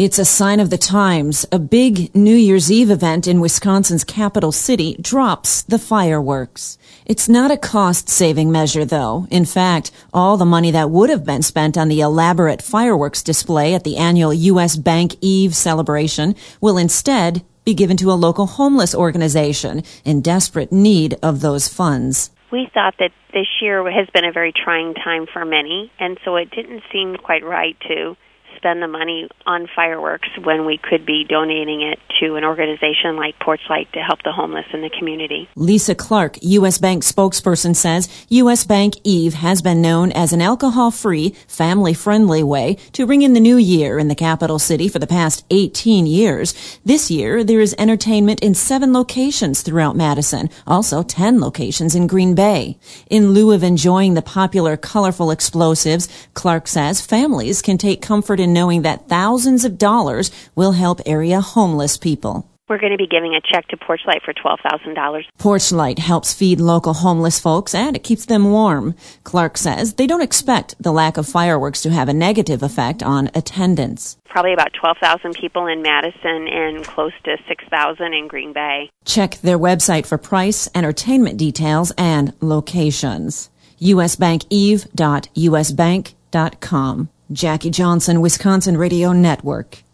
It's a sign of the times. A big New Year's Eve event in Wisconsin's capital city drops the fireworks. It's not a cost-saving measure, though. In fact, all the money that would have been spent on the elaborate fireworks display at the annual U.S. Bank Eve celebration will instead be given to a local homeless organization in desperate need of those funds. We thought that this year has been a very trying time for many, and so it didn't seem quite right to spend the money on fireworks when we could be donating it to an organization like Porchlight to help the homeless in the community. Lisa Clark, U.S. Bank spokesperson, says U.S. Bank Eve has been known as an alcohol-free, family-friendly way to ring in the new year in the capital city for the past 18 years. This year, there is entertainment in 7 locations throughout Madison, also 10 locations in Green Bay. In lieu of enjoying the popular colorful explosives, Clark says families can take comfort in knowing that thousands of dollars will help area homeless people. We're going to be giving a check to Porchlight for $12,000. Porchlight helps feed local homeless folks, and it keeps them warm. Clark says they don't expect the lack of fireworks to have a negative effect on attendance. Probably about 12,000 people in Madison and close to 6,000 in Green Bay. Check their website for price, entertainment details, and locations. usbankeve.usbank.com. Jackie Johnson, Wisconsin Radio Network.